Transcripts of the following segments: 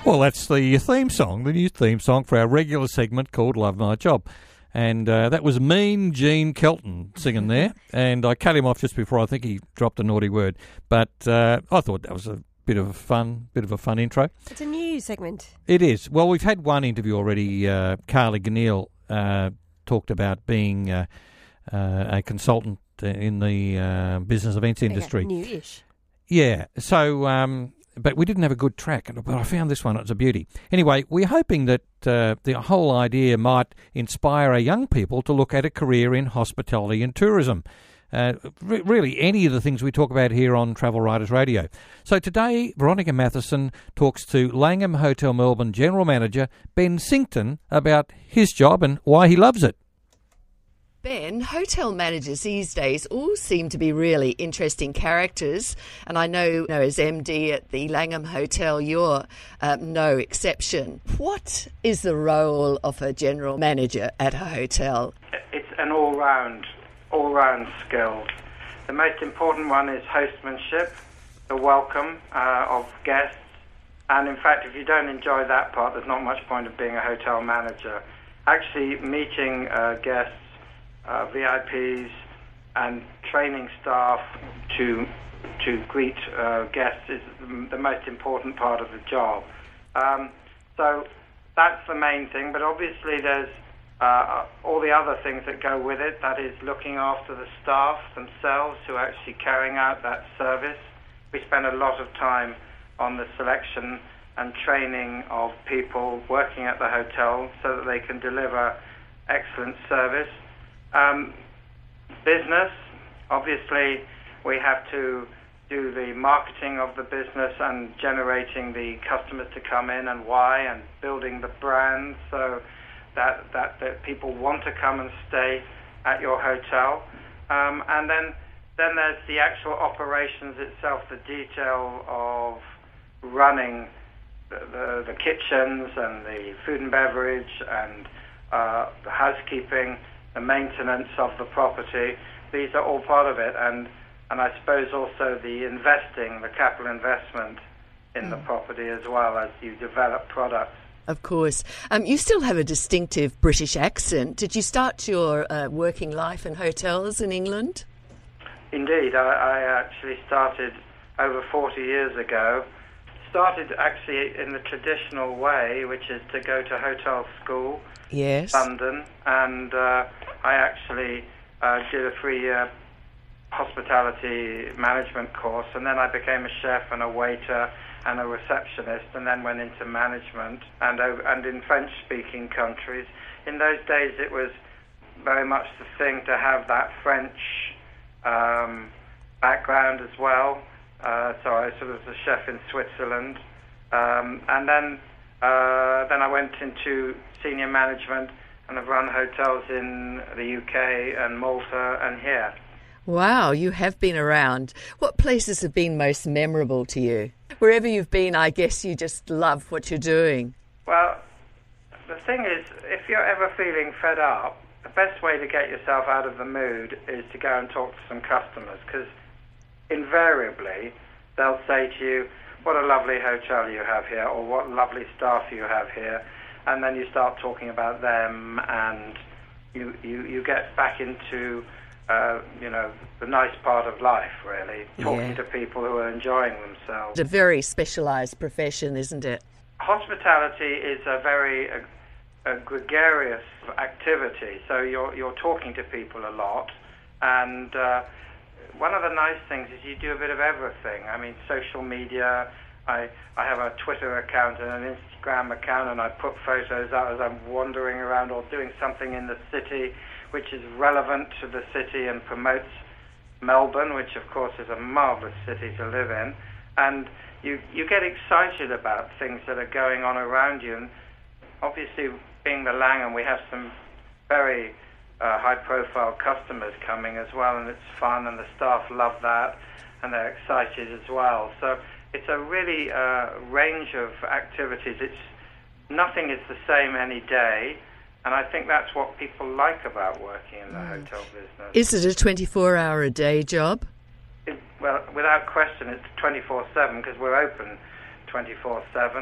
Well, that's the theme song, the new theme song for our regular segment called Love My Job. And that was Mean Gene Kelton singing there. And I cut him off just before I think he dropped a naughty word. But I thought that was a bit of a fun intro. It's a new segment. It is. Well, we've had one interview already. Carly Ganneil talked about being a consultant in the business events industry. New-ish. Yeah. So, but we didn't have a good track, but I found this one. It's a beauty. Anyway, we're hoping that the whole idea might inspire our young people to look at a career in hospitality and tourism. Really, any of the things we talk about here on Travel Writers Radio. So today, Veronica Matheson talks to Langham Hotel Melbourne General Manager Ben Sington about his job and why he loves it. Ben, hotel managers these days all seem to be really interesting characters, and I know, as MD at the Langham Hotel, you're no exception. What is the role of a general manager at a hotel? It's an all-round skill. The most important one is hostmanship, the welcome of guests, and in fact, if you don't enjoy that part, there's not much point of being a hotel manager. Actually, meeting guests, VIPs, and training staff to greet guests is the most important part of the job. So that's the main thing, but obviously there's all the other things that go with it, that is looking after the staff themselves who are actually carrying out that service. We spend a lot of time on the selection and training of people working at the hotel so that they can deliver excellent service. Business, obviously we have to do the marketing of the business and generating the customers to come in and why, and building the brand so that people want to come and stay at your hotel. And then there's the actual operations itself, the detail of running the kitchens and the food and beverage and the housekeeping, the maintenance of the property. These are all part of it, and I suppose also the investing, the capital investment in the property as well as you develop products. Of course. You still have a distinctive British accent. Did you start your working life in hotels in England? Indeed. I actually started over 40 years ago. Started actually in the traditional way, which is to go to hotel school, yes, London, and I actually did a 3-year hospitality management course, and then I became a chef and a waiter and a receptionist, and then went into management and in French-speaking countries. In those days, it was very much the thing to have that French background as well. So I sort of was a chef in Switzerland, and then I went into senior management, and I've run hotels in the UK and Malta and here. Wow, you have been around. What places have been most memorable to you? Wherever you've been, I guess you just love what you're doing. Well, the thing is, if you're ever feeling fed up, the best way to get yourself out of the mood is to go and talk to some customers, because invariably they'll say to you, what a lovely hotel you have here, or what lovely staff you have here, and then you start talking about them, and you get back into the nice part of life, really, talking to people who are enjoying themselves. It's a very specialised profession, isn't it? Hospitality is a very gregarious activity, so you're talking to people a lot, and one of the nice things is you do a bit of everything. I mean, social media, I have a Twitter account and an Instagram account, and I put photos out as I'm wandering around or doing something in the city which is relevant to the city and promotes Melbourne, which of course is a marvellous city to live in. And you get excited about things that are going on around you. And obviously, being the Langham, we have some very high-profile customers coming as well, and it's fun, and the staff love that, and they're excited as well. So it's a really range of activities. Nothing is the same any day. And I think that's what people like about working in the hotel business. Is it a 24-hour-a-day job? Well, without question, it's 24/7 because we're open 24/7.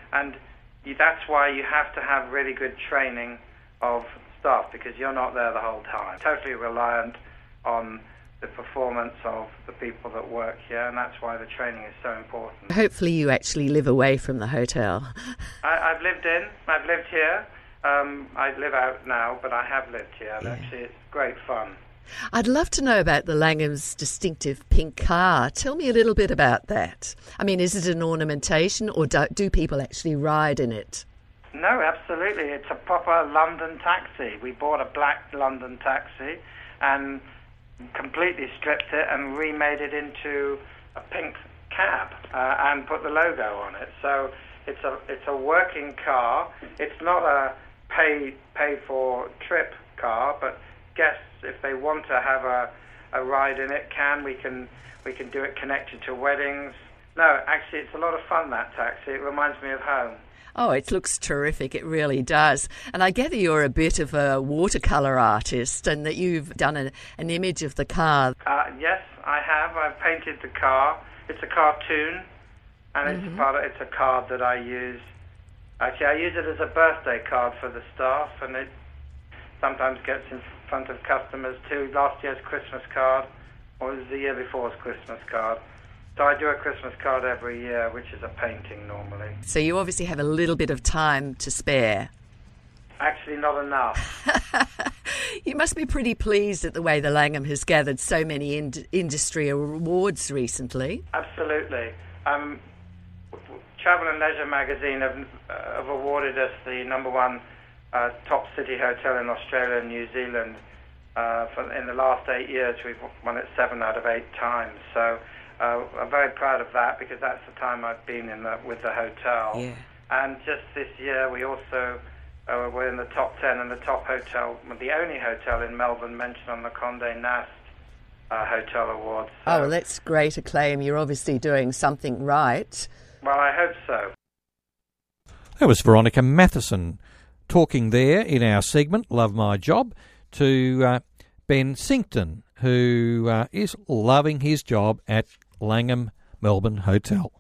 And that's why you have to have really good training of staff, because you're not there the whole time. Totally reliant on the performance of the people that work here, and that's why the training is so important. Hopefully you actually live away from the hotel. I've lived here. I live out now, but I have lived here. Yeah. Actually, it's great fun. I'd love to know about the Langham's distinctive pink car. Tell me a little bit about that. I mean, is it an ornamentation, or do people actually ride in it? No, absolutely. It's a proper London taxi. We bought a black London taxi and completely stripped it and remade it into a pink cab and put the logo on it. So it's a working car. It's not a pay for trip car, but guests, if they want to have a ride in it, we can do it connected to weddings. No, actually, it's a lot of fun, that taxi. It reminds me of home. Oh, it looks terrific. It really does. And I gather you're a bit of a watercolour artist and that you've done an image of the car. Yes, I have. I've painted the car. It's a cartoon, and it's a card that I use. Actually, I use it as a birthday card for the staff, and it sometimes gets in front of customers too. Last year's Christmas card, or it was the year before's Christmas card. So I do a Christmas card every year, which is a painting normally. So you obviously have a little bit of time to spare. Actually, not enough. You must be pretty pleased at the way the Langham has gathered so many industry awards recently. Absolutely. Travel and Leisure magazine have awarded us the #1 top city hotel in Australia and New Zealand. In the last 8 years, we've won it 7 out of 8 times. So I'm very proud of that, because that's the time I've been with the hotel. Yeah. And just this year, we also were in the top 10 and the top hotel, the only hotel in Melbourne mentioned on the Condé Nast Hotel Awards. So, oh, well, that's great acclaim. You're obviously doing something right. Well, I hope so. That was Veronica Matheson talking there in our segment, Love My Job, to Ben Sinkton, who is loving his job at Langham Melbourne Hotel.